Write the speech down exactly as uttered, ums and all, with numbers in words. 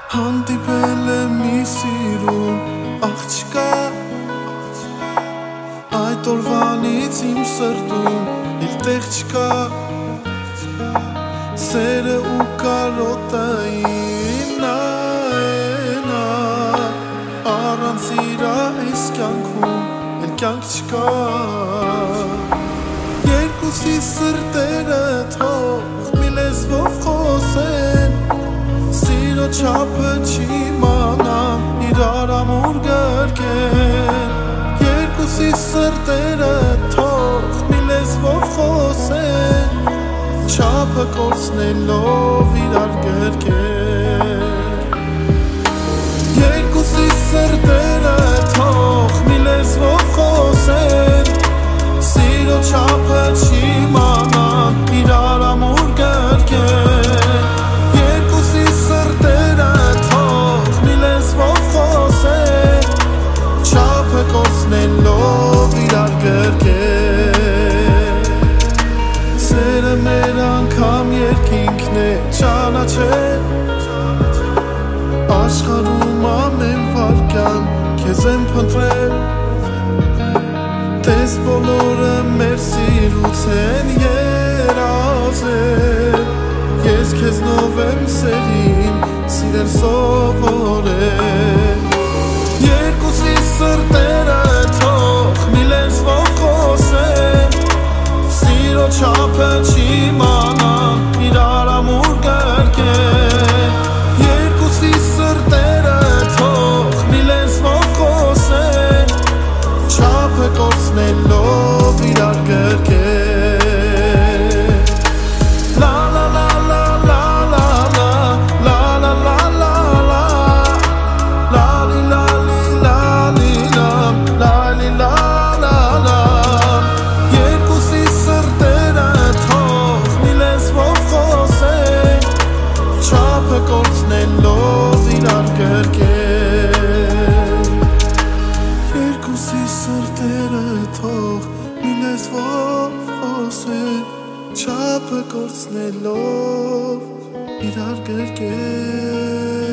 Հանդիպել եմ մի սիրուն աղջկա, այդ օրվանից իմ սրտում էլ տեղ չկա, սերը ու կարոտային նա է նա, առանց իրա այս կյանքում էլ կյանք չկա, երկուսի սրտերը թող մի լեզվով խոսեն, սիրո չափը չիմանամ իրար ամուր գրկեն, երկուսի սրտերը թող մի լեզվով խոսեն, չափը կորցնելով իրար գրկեն, երկուսի սրտերը թող մի լեզվով խոսեն, սիրո չափը չիմանամ իրար ամուր գրկեն, կորցնելով իրար գրկեն, սերը մեր անգամ երկինքն է ճանաչել, աշխարհում ամեն վարքյան քեզ եմ փնտրել, տես բոլորը մեր սիրուց են երազել, ես քեզնով եմ սերին սիրել սովորել, երկուսի սրտերը թող մի լեզվով խոսեն, սիրո չափը չիմանան իրար ամուր գրկեն, երկուսի սրտերը թող մի լեզվով խոսեն, չափը կորցնելով իրար գրկեն, լա լա լա լա լա լա լա լա լա լա կորցնելով իրար գրկեն, երկուսի սրտերը թող մի լեզվով խոսեն, չափը կորցնելով իրար գրկեն